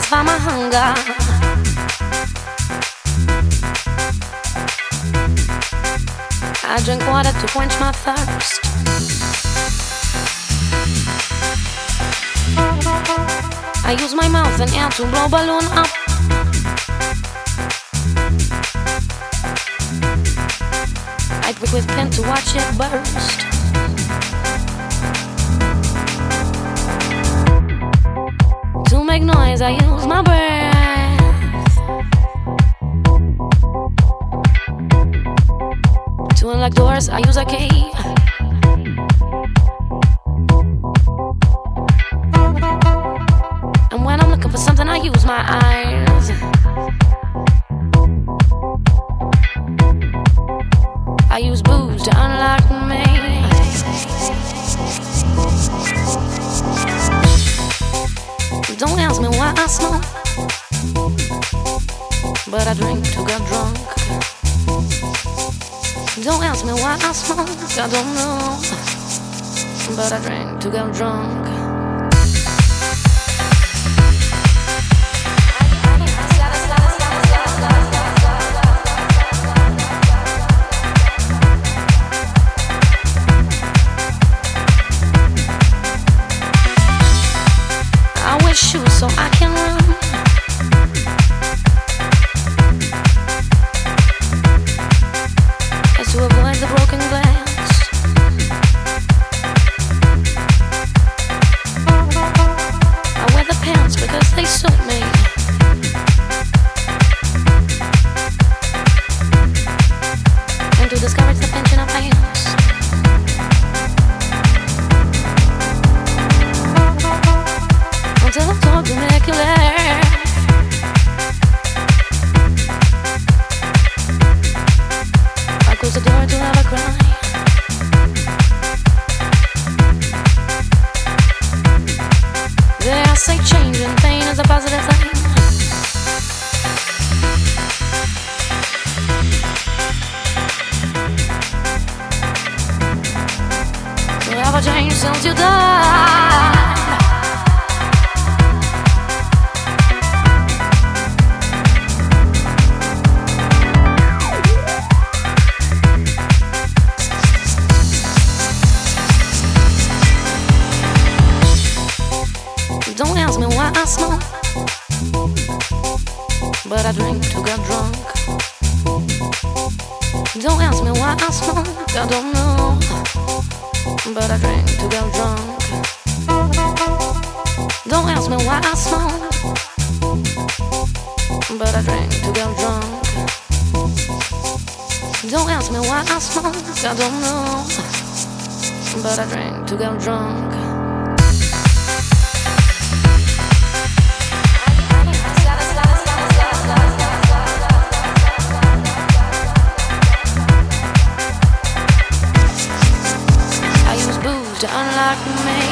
satisfy my hunger. I drink water to quench my thirst. I use my mouth and air to blow balloon up. I prick with pen to watch it burst. To make noise, I use my breath. To unlock doors, I use a key. And when I'm looking for something, I use my eyes. I use booze to unlock me. Don't ask me why I smoke, but I drink to get drunk. Don't ask me why I smoke, I don't know, but I drink to get drunk. I wear shoes so I can run. To avoid the broken glass. I wear the pants because they suit me. And to discourage the pinching of hands. Until I'm told to make you laugh. Close the door to have a cry. They say change and pain is a positive thing. So have a change since you died. Don't ask me why I smoke, but I drink to get drunk. Don't ask me why I smoke, I don't know, but I drink to get drunk. Don't ask me why I smoke, but I drink to get drunk. Don't ask me why I smoke, I don't know, but I drink to get drunk. To unlock me.